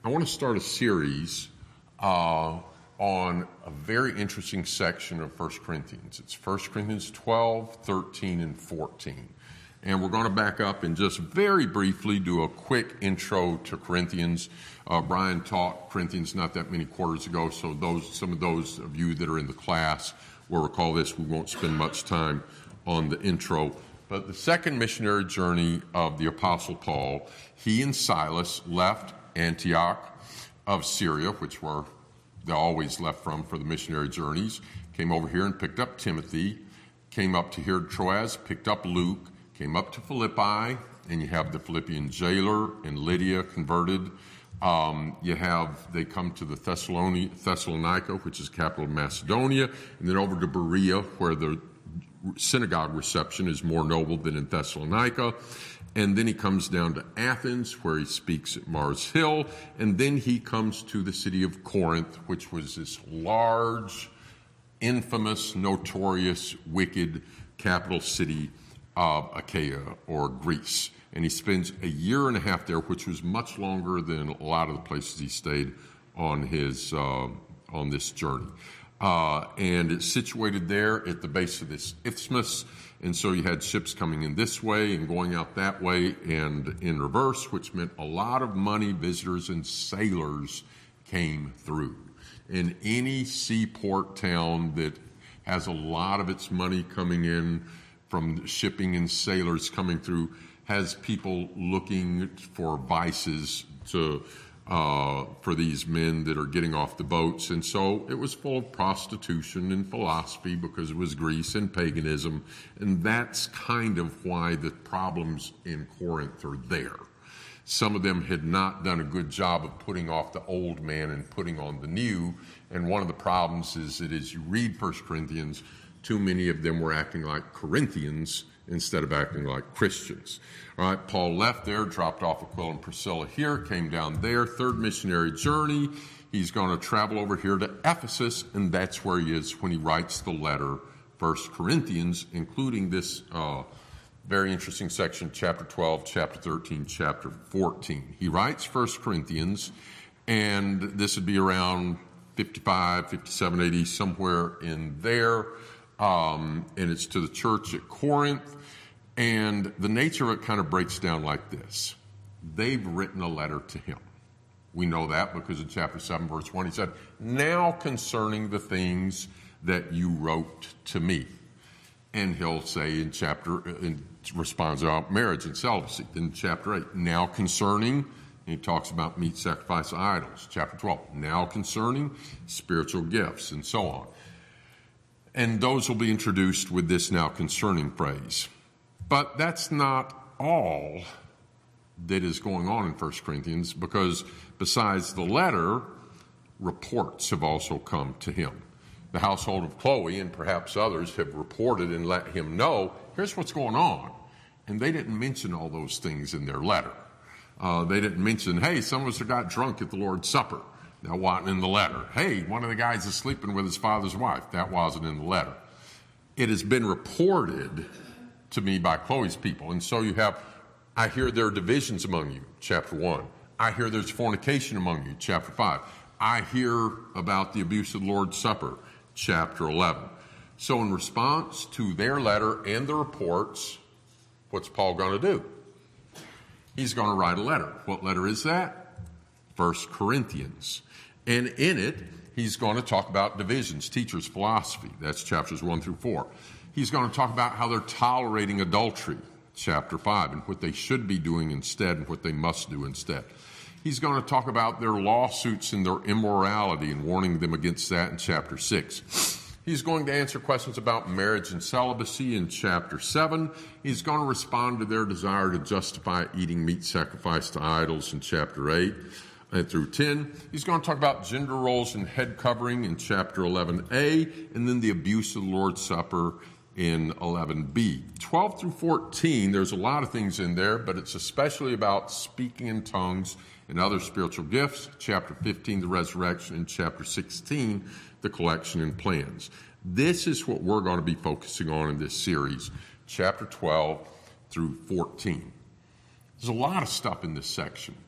I want to start a series on a very interesting section of 1 Corinthians. It's 1 Corinthians 12, 13, and 14. And we're going to back up and just very briefly do a quick intro to Corinthians. Brian taught Corinthians not that many quarters ago, so some of those of you that are in the class will recall this. We won't spend much time on the intro. But the second missionary journey of the Apostle Paul, he and Silas left Antioch of Syria, which were they always left from for the missionary journeys, came over here and picked up Timothy, came up to here to Troas, picked up Luke, came up to Philippi, and you have the Philippian jailer and Lydia converted. They come to the Thessalonica, which is the capital of Macedonia, and then over to Berea, where the synagogue reception is more noble than in Thessalonica. And then he comes down to Athens, where he speaks at Mars Hill. And then he comes to the city of Corinth, which was this large, infamous, notorious, wicked capital city of Achaia or Greece. And he spends a year and a half there, which was much longer than a lot of the places he stayed on this journey. And it's situated there at the base of this isthmus. And so you had ships coming in this way and going out that way and in reverse, which meant a lot of money, visitors, and sailors came through. In any seaport town that has a lot of its money coming in from shipping and sailors coming through has people looking for vices for these men that are getting off the boats. And so it was full of prostitution and philosophy because it was Greece and paganism. And that's kind of why the problems in Corinth are there. Some of them had not done a good job of putting off the old man and putting on the new. And one of the problems is that as you read 1 Corinthians, too many of them were acting like Corinthians instead of acting like Christians. All right, Paul left there, dropped off Aquila and Priscilla here, came down there, third missionary journey. He's going to travel over here to Ephesus, and that's where he is when he writes the letter, 1 Corinthians, including this very interesting section, chapter 12, chapter 13, chapter 14. He writes 1 Corinthians, and this would be around 55, 57 AD, somewhere in there. And it's to the church at Corinth. And the nature of it kind of breaks down like this. They've written a letter to him. We know that because in chapter 7, verse 1, he said, "Now concerning the things that you wrote to me." And he'll say in responds about marriage and celibacy. Then chapter 8, "Now concerning," and he talks about meat sacrifice to idols. Chapter 12, "Now concerning spiritual gifts," and so on. And those will be introduced with this "now concerning" phrase. But that's not all that is going on in 1 Corinthians, because besides the letter, reports have also come to him. The household of Chloe and perhaps others have reported and let him know, here's what's going on. And they didn't mention all those things in their letter. They didn't mention, hey, some of us got drunk at the Lord's Supper. That wasn't in the letter. Hey, one of the guys is sleeping with his father's wife. That wasn't in the letter. It has been reported to me by Chloe's people. And so you have, I hear there are divisions among you, chapter 1. I hear there's fornication among you, chapter 5. I hear about the abuse of the Lord's Supper, chapter 11. So in response to their letter and the reports, what's Paul going to do? He's going to write a letter. What letter is that? 1 Corinthians. And in it, he's going to talk about divisions, teachers, philosophy. That's chapters 1 through 4. He's going to talk about how they're tolerating adultery, chapter 5, and what they should be doing instead and what they must do instead. He's going to talk about their lawsuits and their immorality and warning them against that in chapter 6. He's going to answer questions about marriage and celibacy in chapter 7. He's going to respond to their desire to justify eating meat sacrificed to idols in chapter 8 through 10. He's going to talk about gender roles and head covering in chapter 11a, and then the abuse of the Lord's Supper in 11b. 12 through 14, there's a lot of things in there, but it's especially about speaking in tongues and other spiritual gifts. Chapter 15, the resurrection, and chapter 16, the collection and plans. This is what we're going to be focusing on in this series, chapter 12 through 14. There's a lot of stuff in this section.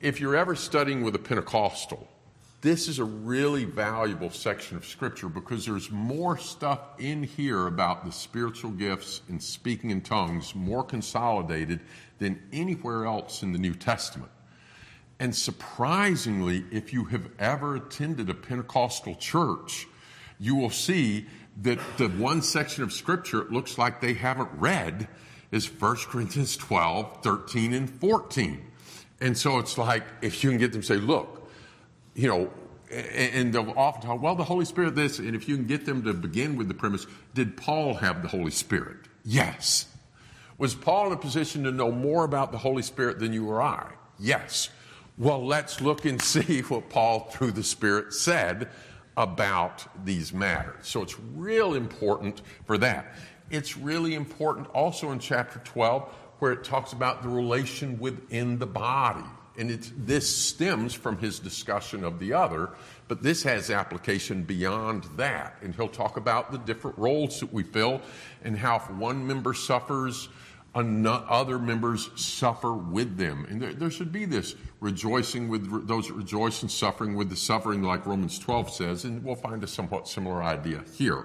if you're ever studying with a Pentecostal, this is a really valuable section of Scripture because there's more stuff in here about the spiritual gifts and speaking in tongues, more consolidated than anywhere else in the New Testament. And surprisingly, if you have ever attended a Pentecostal church, you will see that the one section of Scripture it looks like they haven't read is 1 Corinthians 12, 13, and 14. And so it's like, if you can get them to say, look, you know, and they'll often talk, well, the Holy Spirit this, and if you can get them to begin with the premise, did Paul have the Holy Spirit? Yes. Was Paul in a position to know more about the Holy Spirit than you or I? Yes. Well, let's look and see what Paul, through the Spirit, said about these matters. So it's real important for that. It's really important also in chapter 12, where it talks about the relation within the body. And this stems from his discussion of the other, but this has application beyond that. And he'll talk about the different roles that we fill and how if one member suffers, other members suffer with them. And there should be this rejoicing with those that rejoice and suffering with the suffering, like Romans 12 says, and we'll find a somewhat similar idea here.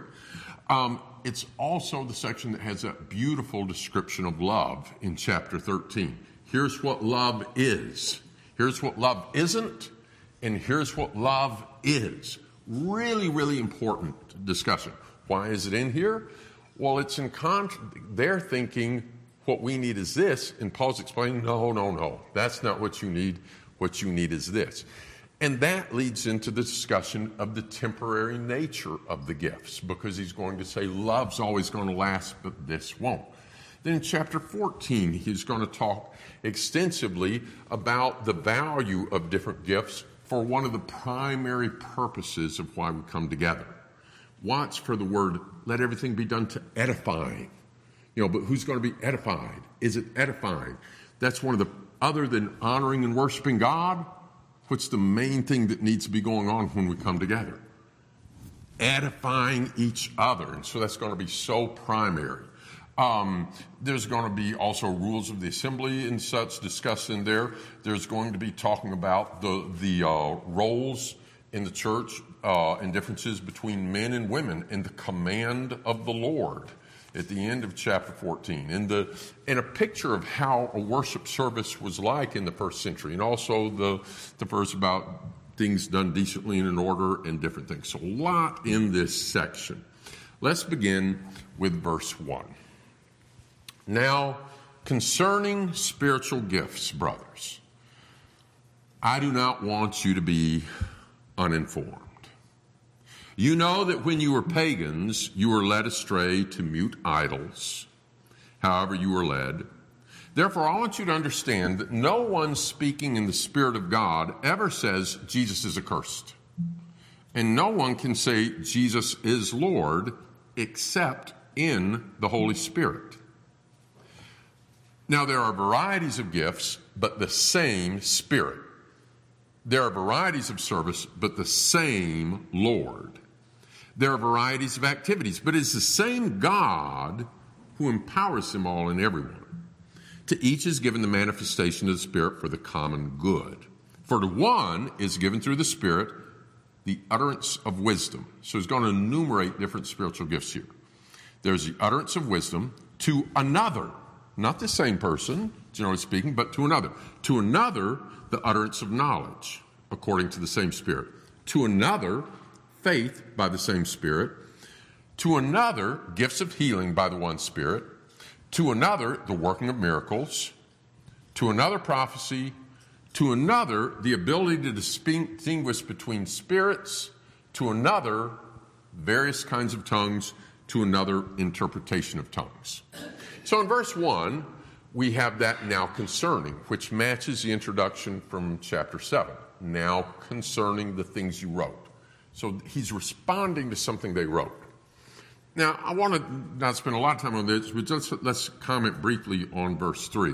It's also the section that has a beautiful description of love in chapter 13. Here's what love is. Here's what love isn't. And here's what love is. Really, really important discussion. Why is it in here? Well, it's in they're thinking what we need is this. And Paul's explaining, no. That's not what you need. What you need is this. And that leads into the discussion of the temporary nature of the gifts, because he's going to say love's always going to last, but this won't. Then in chapter 14, he's going to talk extensively about the value of different gifts for one of the primary purposes of why we come together. Watch for the word, let everything be done to edifying. But who's going to be edified? Is it edifying? That's one of the, other than honoring and worshiping God, what's the main thing that needs to be going on when we come together? Edifying each other. And so that's going to be so primary. There's going to be also rules of the assembly and such discussed in there. There's going to be talking about the roles in the church and differences between men and women and the command of the Lord at the end of chapter 14, and a picture of how a worship service was like in the first century, and also the verse about things done decently and in order and different things. So a lot in this section. Let's begin with verse 1. Now, concerning spiritual gifts, brothers, I do not want you to be uninformed. You know that when you were pagans, you were led astray to mute idols, however you were led. Therefore, I want you to understand that no one speaking in the Spirit of God ever says Jesus is accursed. And no one can say Jesus is Lord except in the Holy Spirit. Now, there are varieties of gifts, but the same Spirit. There are varieties of service, but the same Lord. There are varieties of activities, but it's the same God who empowers them all and everyone. To each is given the manifestation of the Spirit for the common good. For to one is given through the Spirit the utterance of wisdom. So he's going to enumerate different spiritual gifts here. There's the utterance of wisdom to another, not the same person, generally speaking, but to another. To another, the utterance of knowledge, according to the same Spirit. To another, faith by the same Spirit. To another, gifts of healing by the one Spirit. To another, the working of miracles. To another, prophecy. To another, the ability to distinguish between spirits. To another, various kinds of tongues. To another, interpretation of tongues. So in verse 1, we have that now concerning, which matches the introduction from chapter 7. Now concerning the things you wrote. So he's responding to something they wrote. Now, I want to not spend a lot of time on this, but let's comment briefly on verse 3.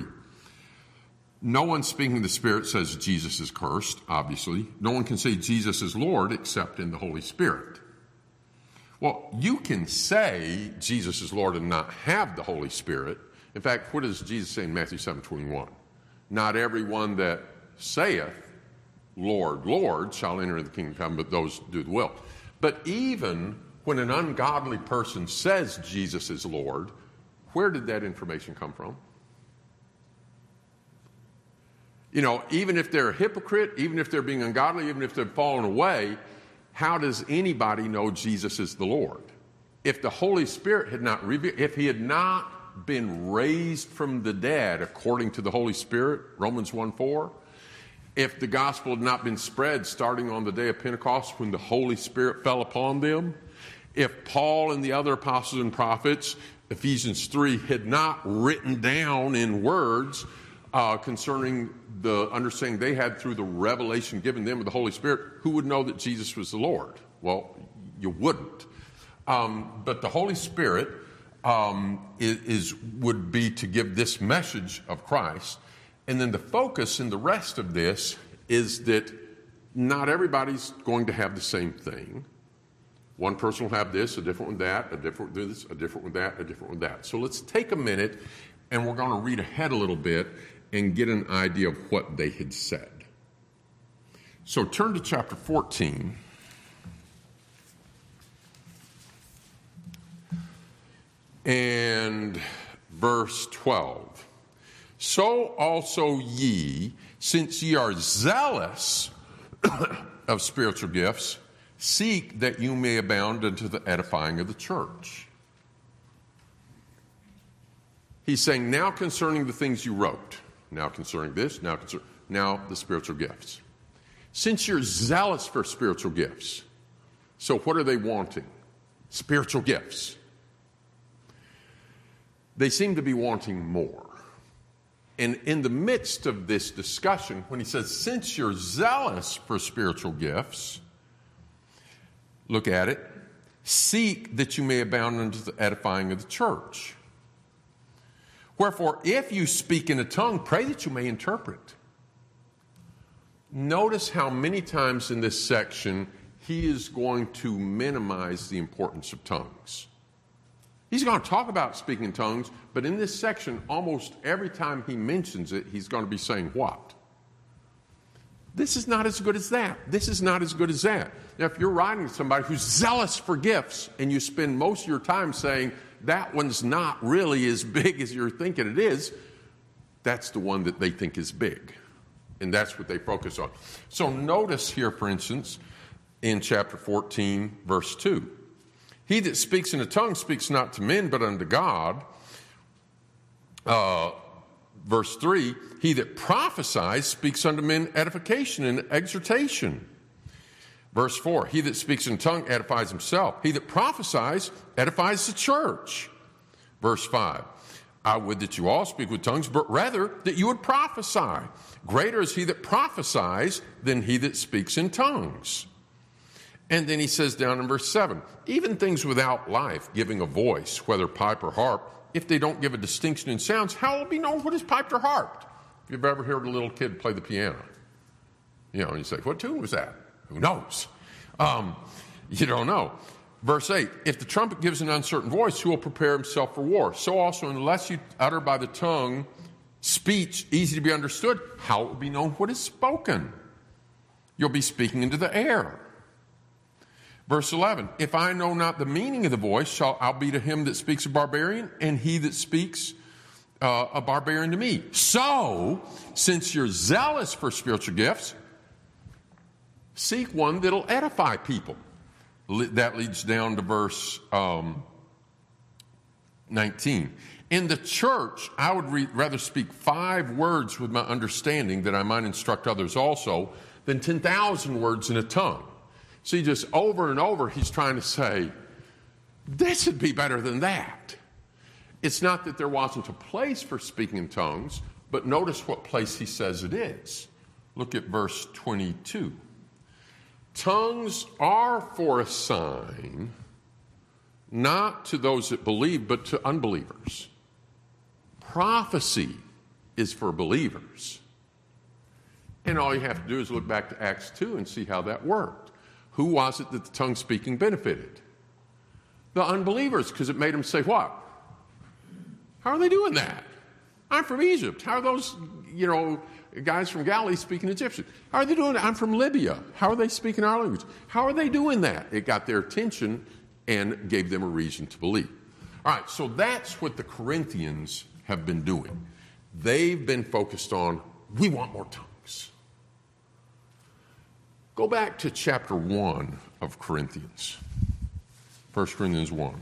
No one speaking in the Spirit says Jesus is cursed, obviously. No one can say Jesus is Lord except in the Holy Spirit. Well, you can say Jesus is Lord and not have the Holy Spirit. In fact, what does Jesus say in Matthew 7:21? Not everyone that saith, Lord, Lord, shall enter the kingdom of heaven, but those do the will. But even when an ungodly person says Jesus is Lord, where did that information come from? You know, even if they're a hypocrite, even if they're being ungodly, even if they've fallen away, how does anybody know Jesus is the Lord? If the Holy Spirit had not revealed, if he had not been raised from the dead according to the Holy Spirit, Romans 1:4, if the gospel had not been spread starting on the day of Pentecost when the Holy Spirit fell upon them, if Paul and the other apostles and prophets, Ephesians 3, had not written down in words concerning the understanding they had through the revelation given them of the Holy Spirit, who would know that Jesus was the Lord? Well, you wouldn't. But the Holy Spirit would be to give this message of Christ. And then the focus in the rest of this is that not everybody's going to have the same thing. One person will have this, a different one that, a different this, a different one that, a different one that. So let's take a minute and we're going to read ahead a little bit and get an idea of what they had said. So turn to chapter 14. And verse 12. So also ye, since ye are zealous of spiritual gifts, seek that you may abound unto the edifying of the church. He's saying, now concerning the things you wrote, now concerning this, now the spiritual gifts. Since you're zealous for spiritual gifts, so what are they wanting? Spiritual gifts. They seem to be wanting more. And in the midst of this discussion, when he says, since you're zealous for spiritual gifts, look at it, seek that you may abound unto the edifying of the church. Wherefore, if you speak in a tongue, pray that you may interpret. Notice how many times in this section he is going to minimize the importance of tongues. He's going to talk about speaking in tongues, but in this section, almost every time he mentions it, he's going to be saying what? This is not as good as that. This is not as good as that. Now, if you're writing to somebody who's zealous for gifts and you spend most of your time saying that one's not really as big as you're thinking it is, that's the one that they think is big. And that's what they focus on. So notice here, for instance, in chapter 14, verse 2. He that speaks in a tongue speaks not to men, but unto God. Verse 3, he that prophesies speaks unto men edification and exhortation. Verse 4, he that speaks in tongue edifies himself. He that prophesies edifies the church. Verse 5, I would that you all speak with tongues, but rather that you would prophesy. Greater is he that prophesies than he that speaks in tongues. And then he says down in verse 7, even things without life, giving a voice, whether pipe or harp, if they don't give a distinction in sounds, how will it be known what is piped or harped? If you've ever heard a little kid play the piano, you know, you say, what tune was that? Who knows? You don't know. Verse 8, if the trumpet gives an uncertain voice, who will prepare himself for war? So also, unless you utter by the tongue speech easy to be understood, how will it be known what is spoken? You'll be speaking into the air. Verse 11, if I know not the meaning of the voice, shall I be to him that speaks a barbarian, and he that speaks a barbarian to me. So, since you're zealous for spiritual gifts, seek one that'll edify people. That leads down to verse 19. In the church, I would rather speak 5 words with my understanding that I might instruct others also than 10,000 words in a tongue. See, just over and over, he's trying to say, this would be better than that. It's not that there wasn't a place for speaking in tongues, but notice what place he says it is. Look at verse 22. Tongues are for a sign, not to those that believe, but to unbelievers. Prophecy is for believers. And all you have to do is look back to Acts 2 and see how that worked. Who was it that the tongue speaking benefited? The unbelievers, because it made them say, what? How are they doing that? I'm from Egypt. How are those, guys from Galilee speaking Egyptian. How are they doing that? I'm from Libya. How are they speaking our language? How are they doing that? It got their attention and gave them a reason to believe. All right, so that's what the Corinthians have been doing. They've been focused on, we want more tongues. Go back to chapter 1 of Corinthians, 1 Corinthians 1.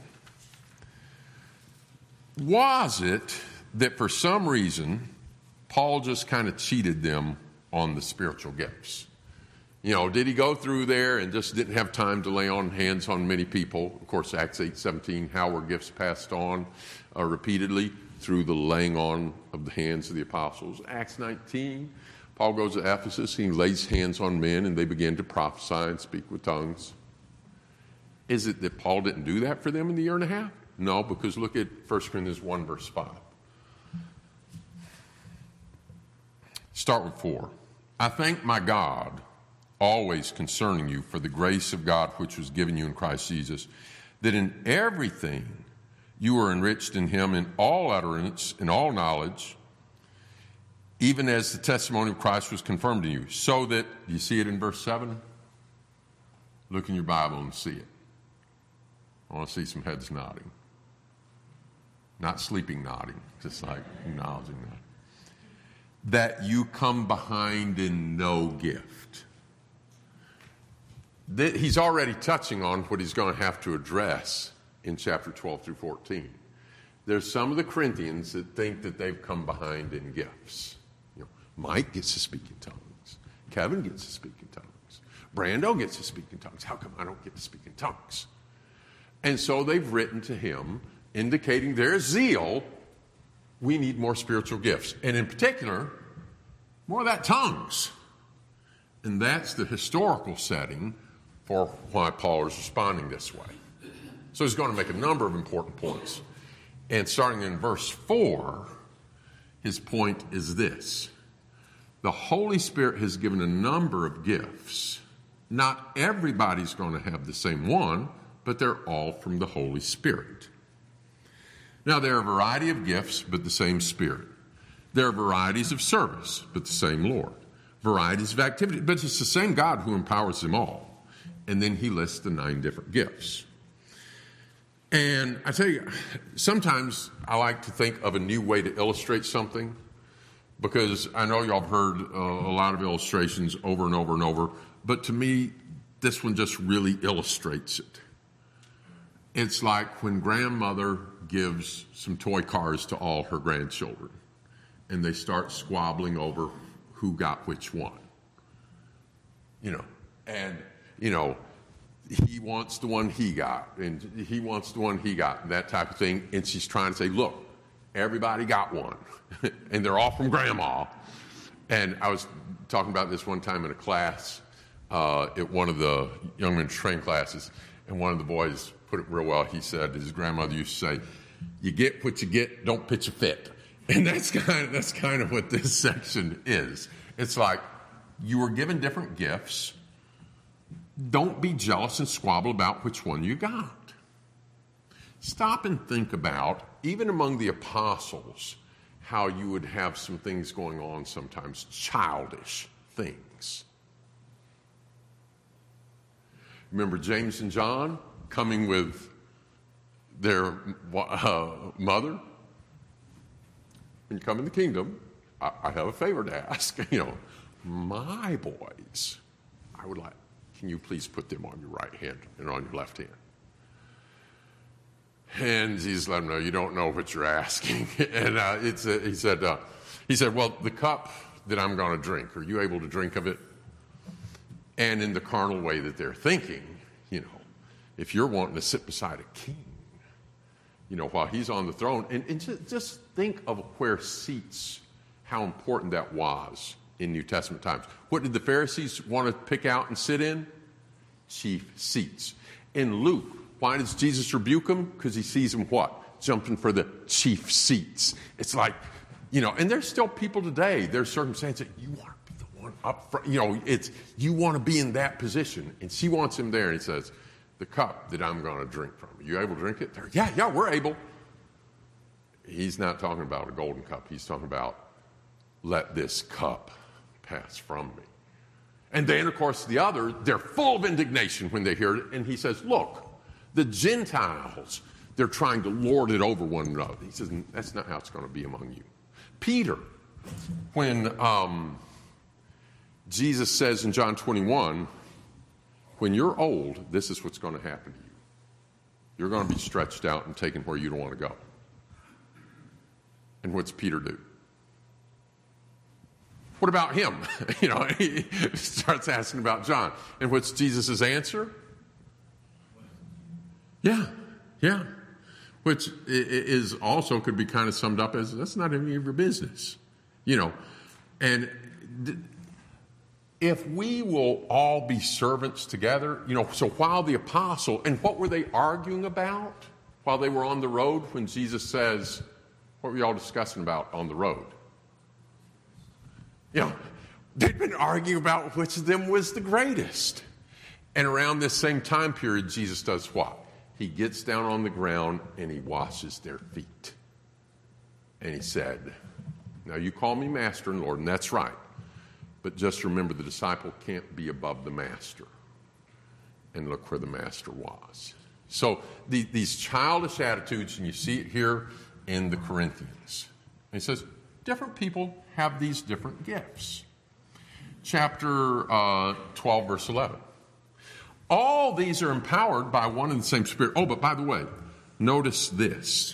Was it that for some reason, Paul just kind of cheated them on the spiritual gifts? You know, did he go through there and just didn't have time to lay on hands on many people? Of course, Acts 8:17, how were gifts passed on repeatedly? Through the laying on of the hands of the apostles. Acts 19, Paul goes to Ephesus, he lays hands on men, and they begin to prophesy and speak with tongues. Is it that Paul didn't do that for them in the year and a half? No, because look at 1 Corinthians 1, verse 5. Start with 4. I thank my God always concerning you for the grace of God which was given you in Christ Jesus, that in everything you are enriched in him in all utterance, in all knowledge, even as the testimony of Christ was confirmed in you. So that, do you see it in verse 7? Look in your Bible and see it. I want to see some heads nodding. Not sleeping nodding, just like acknowledging that. That you come behind in no gift. He's already touching on what he's going to have to address in chapter 12 through 14. There's some of the Corinthians that think that they've come behind in gifts. You know, Mike gets to speak in tongues. Kevin gets to speak in tongues. Brando gets to speak in tongues. How come I don't get to speak in tongues? And so they've written to him indicating their zeal. We need more spiritual gifts. And in particular, more of that tongues. And that's the historical setting for why Paul is responding this way. So he's going to make a number of important points. And starting in verse 4, his point is this. The Holy Spirit has given a number of gifts. Not everybody's going to have the same one, but they're all from the Holy Spirit. Now, there are a variety of gifts, but the same Spirit. There are varieties of service, but the same Lord. Varieties of activity, but it's the same God who empowers them all. And then he lists the 9 different gifts. And I tell you, sometimes I like to think of a new way to illustrate something, because I know y'all have heard a lot of illustrations over and over and over, but to me, this one just really illustrates it. It's like when grandmother gives some toy cars to all her grandchildren, and they start squabbling over who got which one. You know, and, you know, he wants the one he got, and he wants the one he got, that type of thing. And she's trying to say, look, everybody got one, and they're all from grandma. And I was talking about this one time in a class at one of the young men's training classes, and one of the boys put it real well. He said, his grandmother used to say, you get what you get, don't pitch a fit. And that's kind of what this section is. It's like you were given different gifts. Don't be jealous and squabble about which one you got. Stop and think about, even among the apostles, how you would have some things going on sometimes, childish things. Remember James and John coming with their mother? When you come in the kingdom, I have a favor to ask. You know, my boys, I would like, can you please put them on your right hand and on your left hand? And Jesus let him know, you don't know what you're asking. And he said, well, the cup that I'm going to drink, are you able to drink of it? And in the carnal way that they're thinking, you know, if you're wanting to sit beside a king, you know, while he's on the throne, and just think of where seats, how important that was in New Testament times. What did the Pharisees want to pick out and sit in? Chief seats. In Luke, why does Jesus rebuke them? Because he sees them what? Jumping for the chief seats. It's like, you know, and there's still people today, there's circumstances that you want to be the one up front. You know, you want to be in that position. And she wants him there, and he says, the cup that I'm going to drink from, are you able to drink it? Yeah, we're able. He's not talking about a golden cup. He's talking about, let this cup pass from me. And then, of course, the other, they're full of indignation when they hear it. And he says, look, the Gentiles, they're trying to lord it over one another. He says, that's not how it's going to be among you. Peter, when Jesus says in John 21, when you're old, this is what's going to happen to you. You're going to be stretched out and taken where you don't want to go. And what's Peter do? What about him? He starts asking about John. And what's Jesus' answer? Yeah. Which is also could be kind of summed up as, that's not any of your business. And if we will all be servants together, so while the apostle, and what were they arguing about while they were on the road when Jesus says, what were y'all discussing about on the road? They'd been arguing about which of them was the greatest. And around this same time period, Jesus does what? He gets down on the ground and he washes their feet. And he said, now you call me master and Lord, and that's right. But just remember, the disciple can't be above the master. And look where the master was. So these childish attitudes, and you see it here in the Corinthians. And he says, different people have these different gifts. Chapter 12, verse 11. All these are empowered by one and the same Spirit. Oh, but by the way, notice this.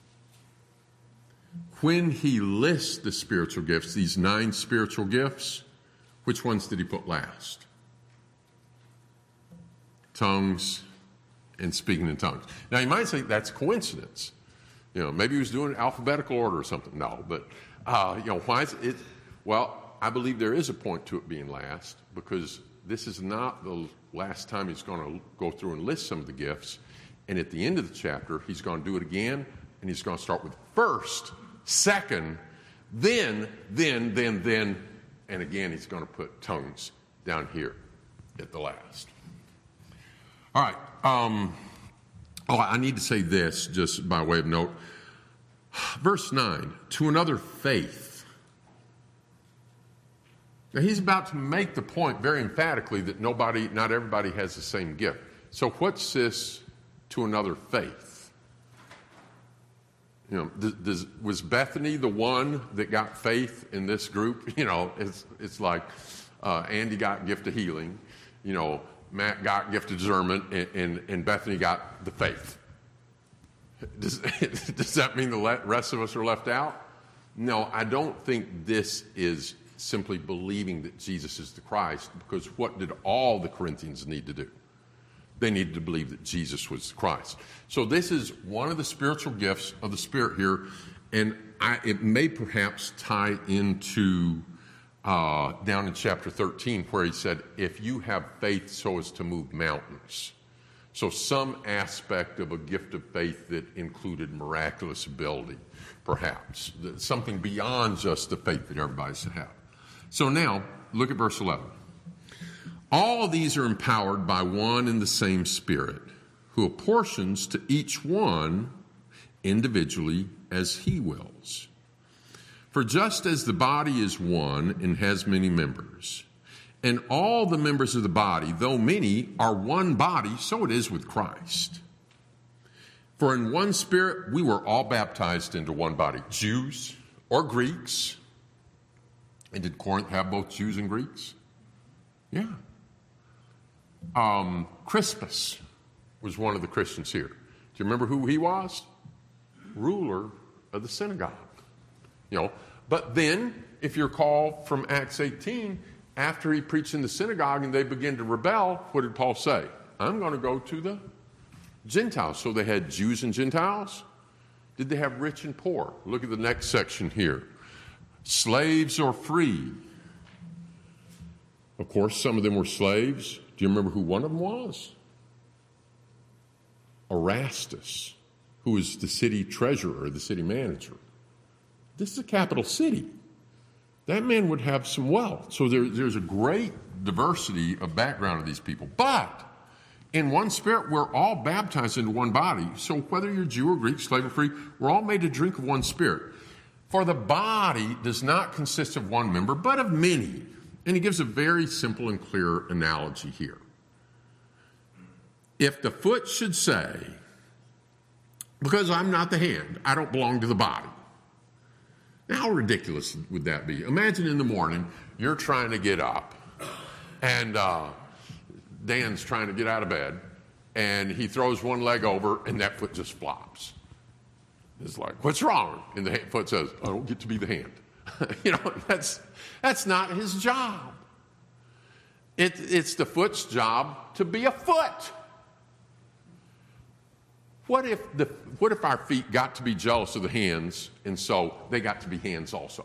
When he lists the spiritual gifts, these 9 spiritual gifts, which ones did he put last? Tongues and speaking in tongues. Now, you might say that's coincidence. Maybe he was doing alphabetical order or something. No, but, why is it? Well, I believe there is a point to it being last, because this is not the last time he's going to go through and list some of the gifts. And at the end of the chapter, he's going to do it again, and he's going to start with first, second, then, and again, he's going to put tongues down here at the last. All right. I need to say this just by way of note. Verse 9, to another faith. Now, he's about to make the point very emphatically that not everybody has the same gift. So what's this to another faith? Was Bethany the one that got faith in this group? It's like Andy got gift of healing, Matt got gift of discernment, and Bethany got the faith. Does that mean the rest of us are left out? No, I don't think this is simply believing that Jesus is the Christ, because what did all the Corinthians need to do? They needed to believe that Jesus was the Christ. So this is one of the spiritual gifts of the Spirit here, and it may perhaps tie into down in chapter 13 where he said, if you have faith so as to move mountains. So some aspect of a gift of faith that included miraculous ability, perhaps. Something beyond just the faith that everybody should have. So now, look at verse 11. All of these are empowered by one and the same Spirit, who apportions to each one individually as he wills. For just as the body is one and has many members, and all the members of the body, though many, are one body, so it is with Christ. For in one Spirit we were all baptized into one body, Jews or Greeks. And did Corinth have both Jews and Greeks? Yeah. Crispus was one of the Christians here. Do you remember who he was? Ruler of the synagogue. But then, if you recall from Acts 18, after he preached in the synagogue and they began to rebel, what did Paul say? I'm going to go to the Gentiles. So they had Jews and Gentiles. Did they have rich and poor? Look at the next section here. Slaves or free. Of course, some of them were slaves. Do you remember who one of them was? Erastus, who was the city treasurer, the city manager. This is a capital city. That man would have some wealth. So there's a great diversity of background of these people. But in one Spirit, we're all baptized into one body. So whether you're Jew or Greek, slave or free, we're all made to drink of one Spirit. For the body does not consist of one member, but of many. And he gives a very simple and clear analogy here. If the foot should say, because I'm not the hand, I don't belong to the body. Now, how ridiculous would that be? Imagine in the morning, you're trying to get up, and Dan's trying to get out of bed, and he throws one leg over, and that foot just flops. It's like, what's wrong? And the foot says, I don't get to be the hand. That's not his job. It's the foot's job to be a foot. What if our feet got to be jealous of the hands, and so they got to be hands also?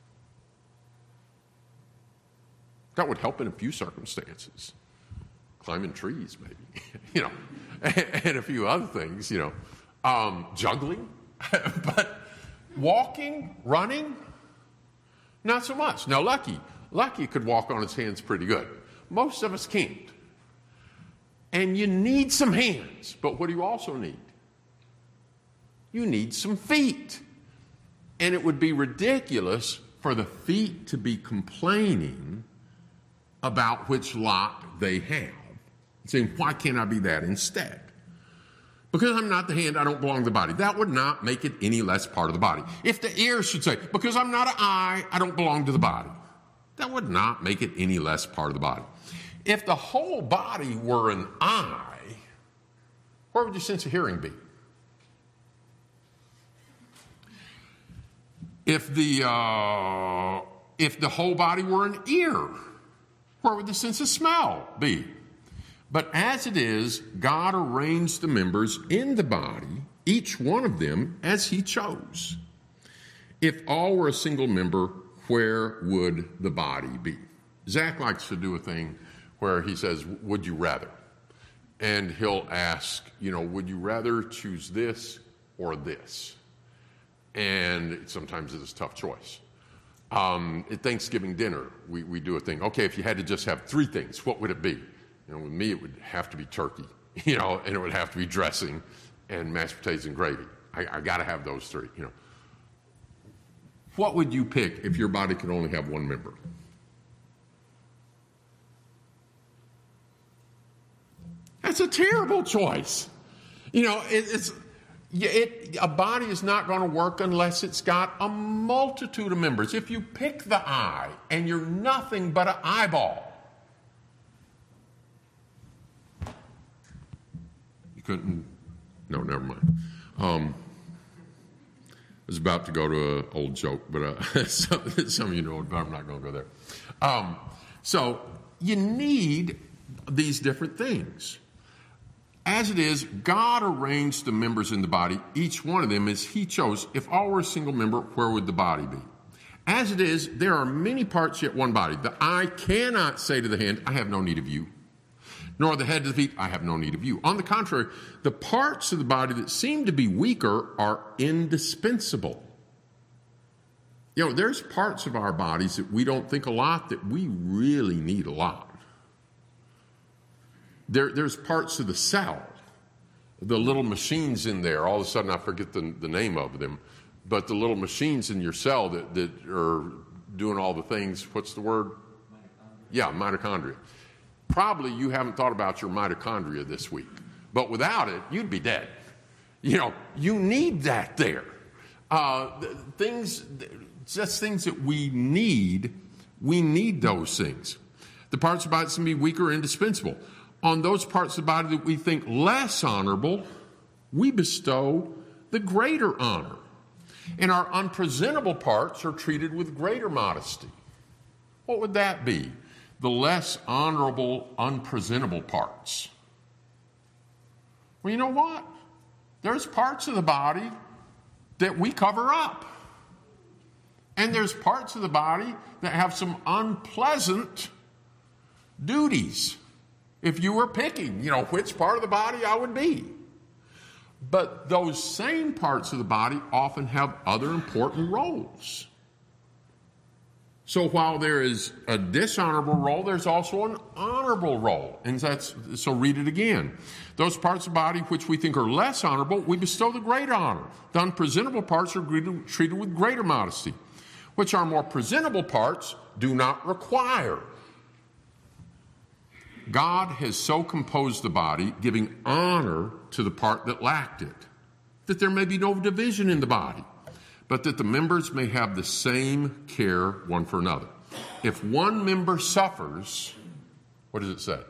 That would help in a few circumstances. Climbing trees, maybe, and a few other things, juggling. But walking, running, not so much. Now, Lucky could walk on his hands pretty good. Most of us can't. And you need some hands. But what do you also need? You need some feet. And it would be ridiculous for the feet to be complaining about which lot they have. Saying, why can't I be that instead? Because I'm not the hand, I don't belong to the body. That would not make it any less part of the body. If the ear should say, because I'm not an eye, I don't belong to the body. That would not make it any less part of the body. If the whole body were an eye, where would your sense of hearing be? If the whole body were an ear, where would the sense of smell be? But as it is, God arranged the members in the body, each one of them as he chose. If all were a single member, where would the body be? Zach likes to do a thing where he says, would you rather? And he'll ask, would you rather choose this or this? And sometimes it's a tough choice. At Thanksgiving dinner, we do a thing. Okay, if you had to just have three things, what would it be? With me, it would have to be turkey, and it would have to be dressing and mashed potatoes and gravy. I got to have those three, What would you pick if your body could only have one member? That's a terrible choice. A body is not going to work unless it's got a multitude of members. If you pick the eye and you're nothing but an eyeball, no, never mind. I was about to go to an old joke, but some of you know it, but I'm not going to go there. So you need these different things. As it is, God arranged the members in the body, each one of them as he chose. If all were a single member, where would the body be? As it is, there are many parts yet one body. The eye cannot say to the hand, I have no need of you. Nor the head to the feet, I have no need of you. On the contrary, the parts of the body that seem to be weaker are indispensable. There's parts of our bodies that we don't think a lot that we really need a lot. There's parts of the cell, the little machines in there. All of a sudden, I forget the name of them, but the little machines in your cell that are doing all the things. What's the word? Mitochondria. Yeah, mitochondria. Probably you haven't thought about your mitochondria this week, but without it, you'd be dead. You need that there. Things that we need those things. The parts of the body that can be weaker are indispensable. On those parts of the body that we think less honorable, we bestow the greater honor. And our unpresentable parts are treated with greater modesty. What would that be? The less honorable, unpresentable parts. Well, you know what? There's parts of the body that we cover up. And there's parts of the body that have some unpleasant duties. If you were picking, which part of the body I would be. But those same parts of the body often have other important roles. So while there is a dishonorable role, there's also an honorable role. And so read it again. Those parts of the body which we think are less honorable, we bestow the great honor. The unpresentable parts are treated with greater modesty. which our more presentable parts do not require. God has so composed the body, giving honor to the part that lacked it, that there may be no division in the body, but that the members may have the same care one for another. If one member suffers, what does it say?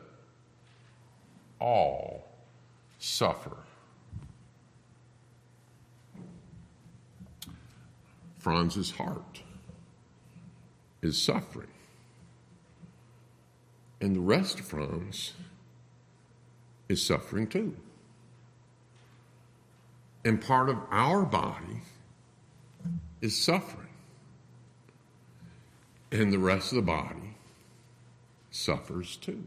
All suffer. Franz's heart is suffering. And the rest of Franz is suffering too. And part of our body is suffering. And the rest of the body suffers too.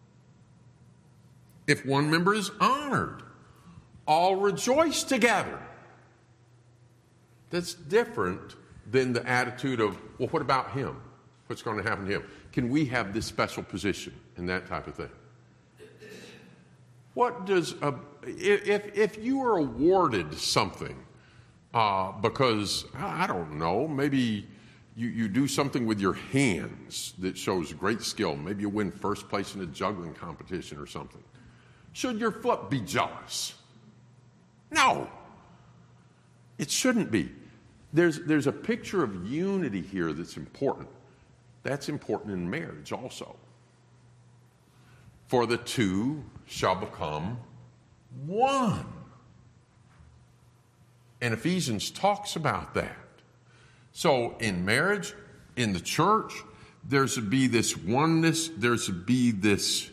If one member is honored, all rejoice together. That's different than the attitude of, well, what about him? What's going to happen to him? Can we have this special position and that type of thing? What does if you were awarded something because I don't know, maybe you do something with your hands that shows great skill. Maybe you win first place in a juggling competition or something. Should your foot be jealous? No, it shouldn't be. There's a picture of unity here that's important. That's important in marriage also. For the two shall become one. And Ephesians talks about that. So in marriage, in the church, there's to be this oneness, there's to be this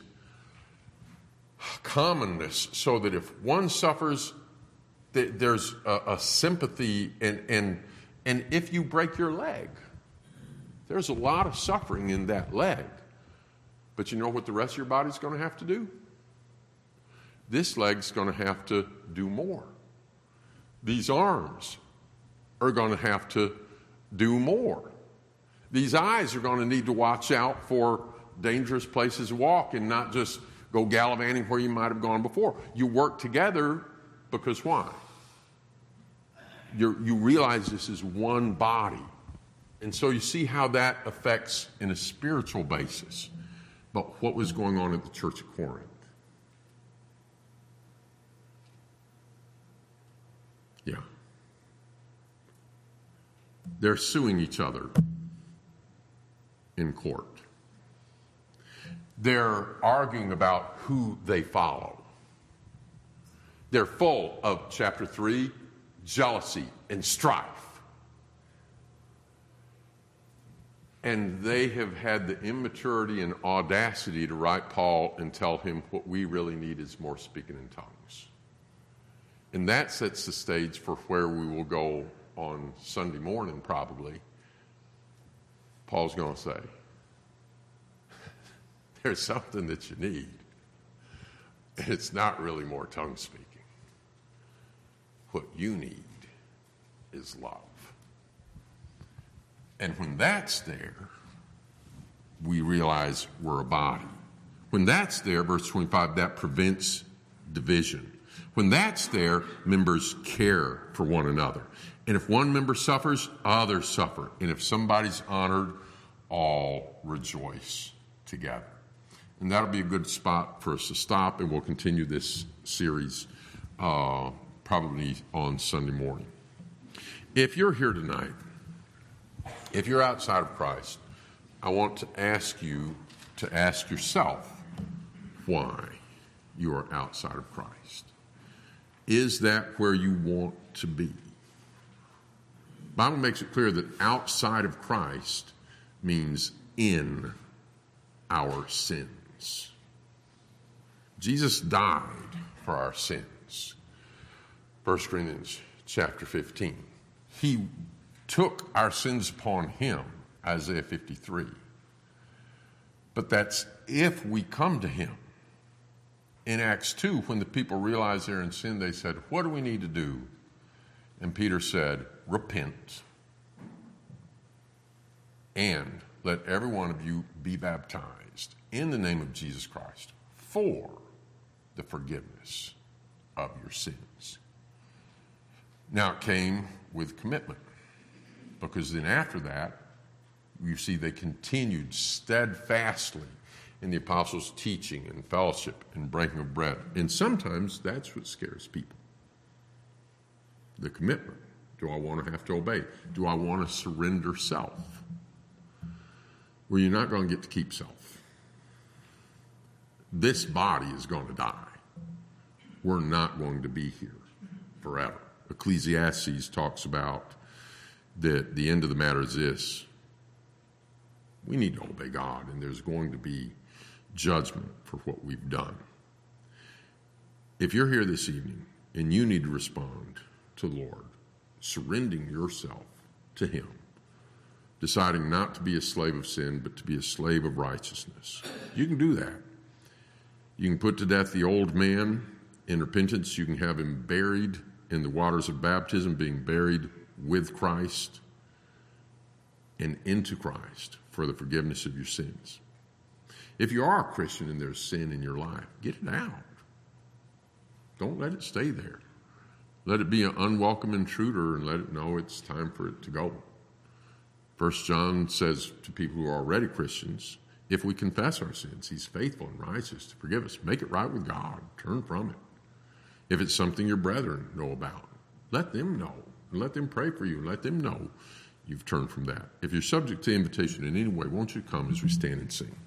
commonness, so that if one suffers, there's a sympathy, and if you break your leg, there's a lot of suffering in that leg. But you know what the rest of your body's going to have to do? This leg's going to have to do more. These arms are going to have to do more. These eyes are going to need to watch out for dangerous places to walk and not just go gallivanting where you might have gone before. You work together because why? You realize this is one body. And so you see how that affects in a spiritual basis. But what was going on at the church of Corinth? Yeah. They're suing each other in court. They're arguing about who they follow. They're full of, chapter 3, jealousy and strife. And they have had the immaturity and audacity to write Paul and tell him what we really need is more speaking in tongues. And that sets the stage for where we will go on Sunday morning, probably. Paul's going to say, there's something that you need. And it's not really more tongue speaking. What you need is love. And when that's there, we realize we're a body. When that's there, verse 25, that prevents division. When that's there, members care for one another. And if one member suffers, others suffer. And if somebody's honored, all rejoice together. And that'll be a good spot for us to stop, and we'll continue this series probably on Sunday morning. If you're here tonight, if you're outside of Christ, I want to ask you to ask yourself why you are outside of Christ. Is that where you want to be? The Bible makes it clear that outside of Christ means in our sins. Jesus died for our sins. 1 Corinthians chapter 15. He took our sins upon him, Isaiah 53. But that's if we come to him. In Acts 2, when the people realized they're in sin, they said, what do we need to do? And Peter said, repent. And let every one of you be baptized in the name of Jesus Christ for the forgiveness of your sins. Now it came with commitment. because then after that, you see they continued steadfastly in the apostles' teaching and fellowship and breaking of bread. And sometimes that's what scares people. The commitment. Do I want to have to obey? Do I want to surrender self? Well, you're not going to get to keep self. This body is going to die. We're not going to be here forever. Ecclesiastes talks about that the end of the matter is this. We need to obey God, and there's going to be judgment for what we've done. If you're here this evening and you need to respond to the Lord, surrendering yourself to Him, deciding not to be a slave of sin, but to be a slave of righteousness, you can do that. You can put to death the old man in repentance. You can have him buried in the waters of baptism, being buried with Christ and into Christ for the forgiveness of your sins. If you are a Christian and there's sin in your life, get it out. Don't let it stay there. Let it be an unwelcome intruder and let it know it's time for it to go. 1 John says to people who are already Christians, if we confess our sins, He's faithful and righteous to forgive us. Make it right with God. Turn from it. If it's something your brethren know about, let them know. And let them pray for you and let them know you've turned from that. If you're subject to invitation in any way, won't you come as we stand and sing?